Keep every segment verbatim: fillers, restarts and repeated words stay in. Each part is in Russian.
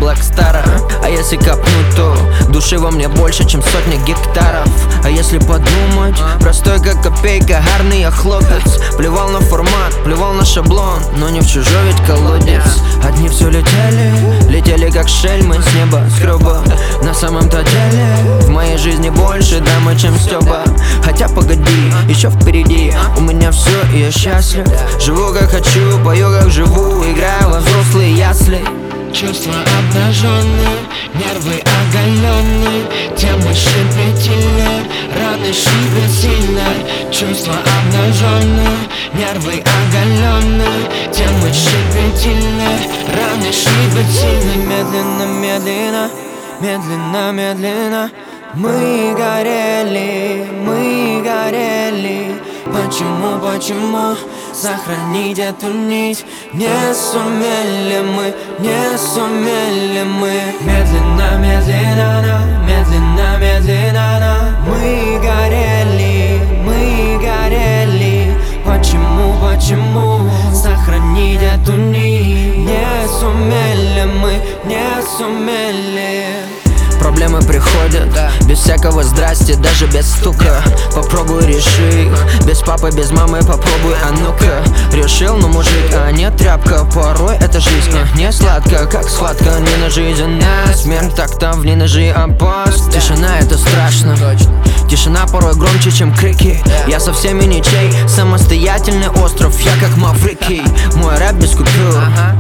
Блэкстара. А если копнуть, то души во мне больше, чем сотня гектаров. А если подумать, простой как копейка, гарный я хлопец. Плевал на формат, плевал на шаблон, но не в чужой ведь колодец. Одни все летели, летели как шельмы с неба скреба. На самом-то деле в моей жизни больше дамы, чем Стёба. Хотя погоди, еще впереди у меня все, и я счастлив. Живу как хочу, пою как живу, играю во взрослые ясли. Чувства обнаженные, нервы оголенные, тем больше петельные, раны шибят сильно. Чувства обнаженные, нервы оголенные, тем больше петельные, раны шибят сильно. Медленно, медленно, медленно, медленно мы горели, мы горели. Почему, почему сохранить эту нить не сумели мы, не сумели мы? Медленно, медленно, медленно, медленно мы горели, мы горели. Почему, почему сохранить эту нить не сумели мы, не сумели? Проблемы приходят без всякого здрасте, даже без стука. Попробуй реши их, без папы, без мамы попробуй, а ну-ка. Решил, ну мужик, а не тряпка. Порой это жизнь, а не сладко, как схватка. Не на жизнь, а на смерть, так там в неножи опасно. Тишина это страшно, тишина порой громче, чем крики. Я со всеми ничей, самостоятельный остров, я как Маврикий. Мой рэп без купюр,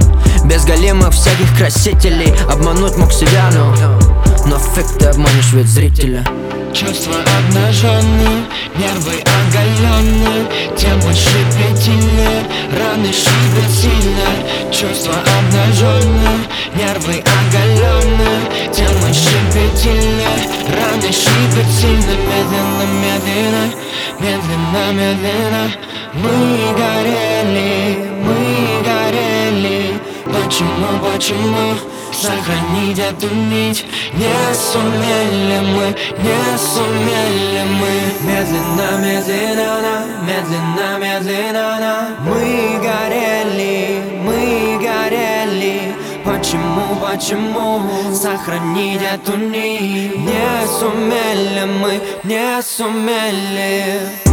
без голимых всяких красителей. Обмануть мог себя, но но фиг ты обманешь ведь зрителя. Чувства обнаженные, нервы оголенные, тем больше петельные, раны шибят сильно. Чувства обнаженные, нервы оголенные, тем больше петельные, раны шибят сильно. Медленно, медленно, медленно, медленно мы горели, мы горели. Почему, почему сохранить эту нить не сумели мы, не сумели мы? Медленно, медленно, медленно, медленно мы горели, мы горели. Почему, почему сохранить эту нить не сумели мы, не сумели?